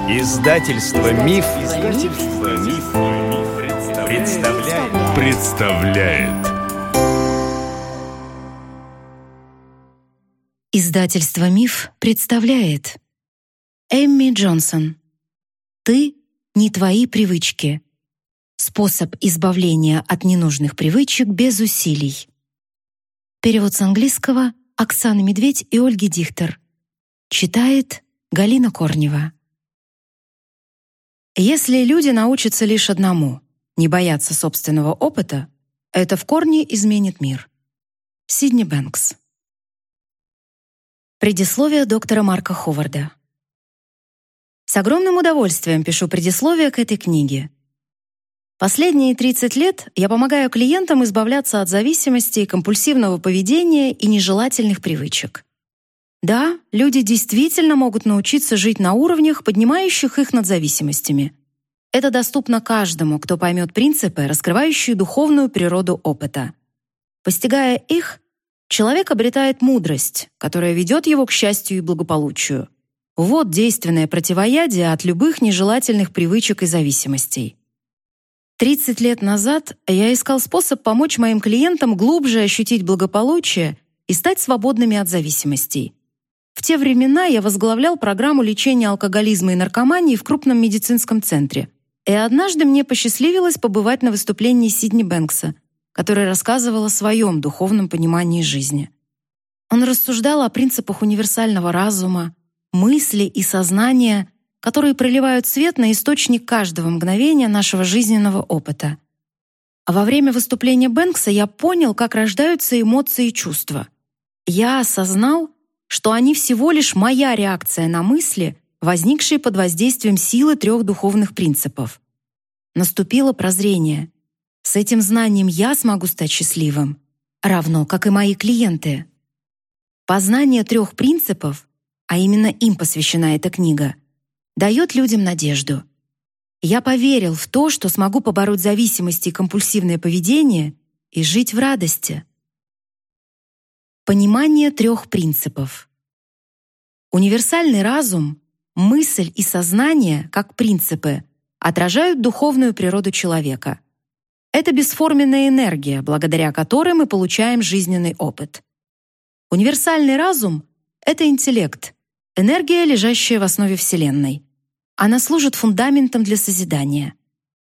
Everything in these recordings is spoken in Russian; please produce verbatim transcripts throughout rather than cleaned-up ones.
Издательство Миф, Издательство Миф, представляет. представляет. Издательство Миф представляет. Эмми Джонсон. Ты не твои привычки. Способ избавления от ненужных привычек без усилий. Перевод с английского Оксаны Медведь и Ольги Дихтер. Читает Галина Корнева. Если люди научатся лишь одному — не бояться собственного опыта, это в корне изменит мир. Сидни Бэнкс. Предисловие доктора Марка Ховарда. С огромным удовольствием пишу предисловие к этой книге. Последние тридцать лет я помогаю клиентам избавляться от зависимости, компульсивного поведения и нежелательных привычек. Да, люди действительно могут научиться жить на уровнях, поднимающих их над зависимостями. Это доступно каждому, кто поймет принципы, раскрывающие духовную природу опыта. Постигая их, человек обретает мудрость, которая ведет его к счастью и благополучию. Вот действенное противоядие от любых нежелательных привычек и зависимостей. тридцать лет назад я искал способ помочь моим клиентам глубже ощутить благополучие и стать свободными от зависимостей. В те времена я возглавлял программу лечения алкоголизма и наркомании в крупном медицинском центре. И однажды мне посчастливилось побывать на выступлении Сидни Бэнкса, который рассказывал о своем духовном понимании жизни. Он рассуждал о принципах универсального разума, мысли и сознания, которые проливают свет на источник каждого мгновения нашего жизненного опыта. А во время выступления Бэнкса я понял, как рождаются эмоции и чувства. Я осознал, что они всего лишь моя реакция на мысли, возникшие под воздействием силы трех духовных принципов. Наступило прозрение. С этим знанием я смогу стать счастливым, равно как и мои клиенты. Познание трех принципов, а именно им посвящена эта книга, дает людям надежду. Я поверил в то, что смогу побороть зависимости и компульсивное поведение и жить в радости. Понимание трех принципов. Универсальный разум, мысль и сознание, как принципы, отражают духовную природу человека. Это бесформенная энергия, благодаря которой мы получаем жизненный опыт. Универсальный разум — это интеллект, энергия, лежащая в основе Вселенной. Она служит фундаментом для созидания.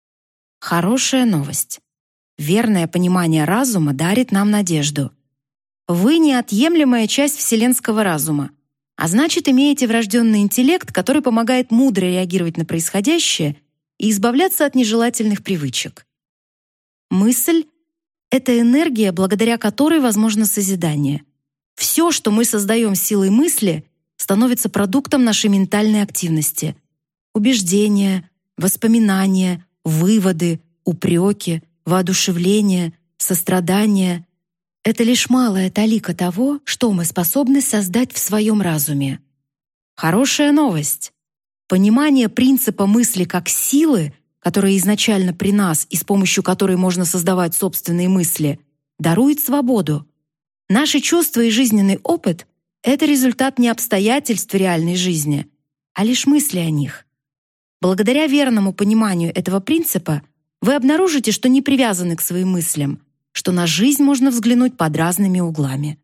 Хорошая новость. Верное понимание разума дарит нам надежду. Вы — неотъемлемая часть вселенского разума, а значит, имеете врожденный интеллект, который помогает мудро реагировать на происходящее и избавляться от нежелательных привычек. Мысль — это энергия, благодаря которой возможно созидание. Все, что мы создаем силой мысли, становится продуктом нашей ментальной активности. Убеждения, воспоминания, выводы, упреки, воодушевление, сострадание — это лишь малая талика того, что мы способны создать в своем разуме. Хорошая новость. Понимание принципа мысли как силы, которая изначально при нас и с помощью которой можно создавать собственные мысли, дарует свободу. Наши чувства и жизненный опыт — это результат не обстоятельств реальной жизни, а лишь мысли о них. Благодаря верному пониманию этого принципа вы обнаружите, что не привязаны к своим мыслям, что на жизнь можно взглянуть под разными углами.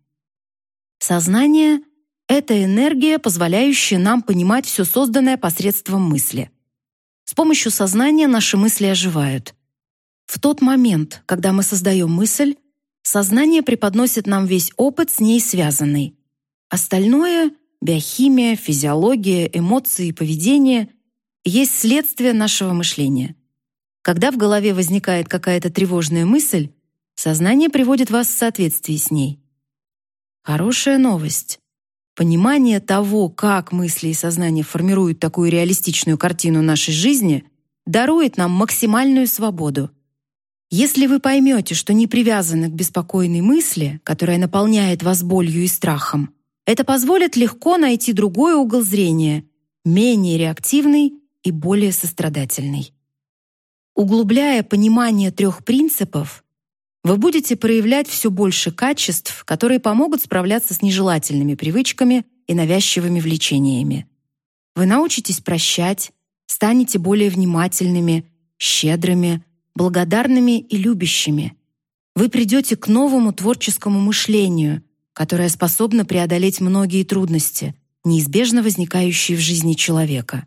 Сознание — это энергия, позволяющая нам понимать все созданное посредством мысли. С помощью сознания наши мысли оживают. В тот момент, когда мы создаем мысль, сознание преподносит нам весь опыт с ней связанный. Остальное — биохимия, физиология, эмоции и поведение — есть следствие нашего мышления. Когда в голове возникает какая-то тревожная мысль, сознание приводит вас в соответствие с ней. Хорошая новость. Понимание того, как мысли и сознание формируют такую реалистичную картину нашей жизни, дарует нам максимальную свободу. Если вы поймете, что не привязаны к беспокойной мысли, которая наполняет вас болью и страхом, это позволит легко найти другой угол зрения, менее реактивный и более сострадательный. Углубляя понимание трех принципов, вы будете проявлять все больше качеств, которые помогут справляться с нежелательными привычками и навязчивыми влечениями. Вы научитесь прощать, станете более внимательными, щедрыми, благодарными и любящими. Вы придете к новому творческому мышлению, которое способно преодолеть многие трудности, неизбежно возникающие в жизни человека.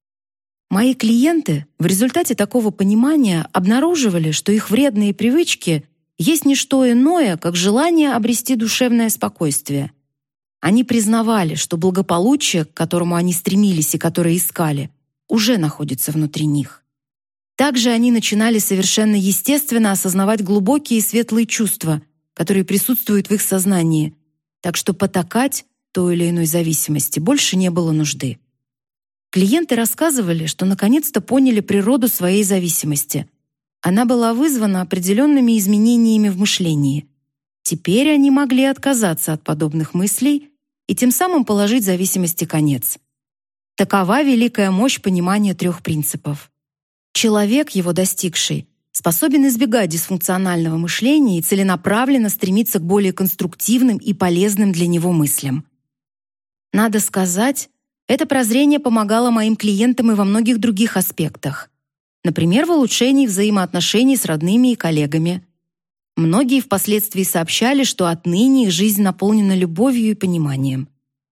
Мои клиенты в результате такого понимания обнаруживали, что их вредные привычки есть не что иное, как желание обрести душевное спокойствие. Они признавали, что благополучие, к которому они стремились и которое искали, уже находится внутри них. Также они начинали совершенно естественно осознавать глубокие и светлые чувства, которые присутствуют в их сознании, так что потакать той или иной зависимости больше не было нужды. Клиенты рассказывали, что наконец-то поняли природу своей зависимости. Она была вызвана определенными изменениями в мышлении. Теперь они могли отказаться от подобных мыслей и тем самым положить зависимости конец. Такова великая мощь понимания трех принципов. Человек, его достигший, способен избегать дисфункционального мышления и целенаправленно стремиться к более конструктивным и полезным для него мыслям. Надо сказать, это прозрение помогало моим клиентам и во многих других аспектах. Например, в улучшении взаимоотношений с родными и коллегами. Многие впоследствии сообщали, что отныне их жизнь наполнена любовью и пониманием.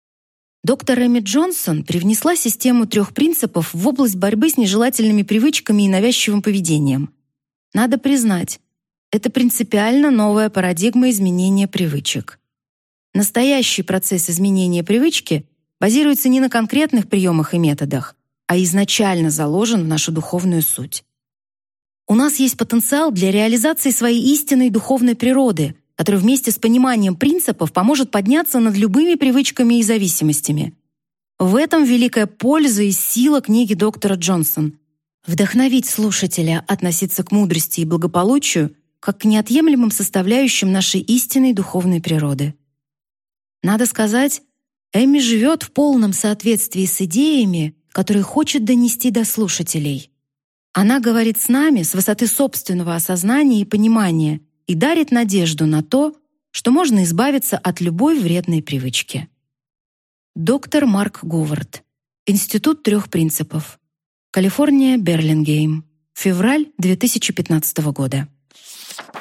Доктор Эми Джонсон привнесла систему трех принципов в область борьбы с нежелательными привычками и навязчивым поведением. Надо признать, это принципиально новая парадигма изменения привычек. Настоящий процесс изменения привычки базируется не на конкретных приемах и методах, а изначально заложен в нашу духовную суть. У нас есть потенциал для реализации своей истинной духовной природы, который вместе с пониманием принципов поможет подняться над любыми привычками и зависимостями. В этом великая польза и сила книги доктора Джонсон. Вдохновить слушателя относиться к мудрости и благополучию как к неотъемлемым составляющим нашей истинной духовной природы. Надо сказать, Эми живет в полном соответствии с идеями, которые хочет донести до слушателей. Она говорит с нами с высоты собственного осознания и понимания и дарит надежду на то, что можно избавиться от любой вредной привычки. Доктор Марк Говард. Институт трех принципов. Калифорния, Берлингейм. Февраль две тысячи пятнадцатого года.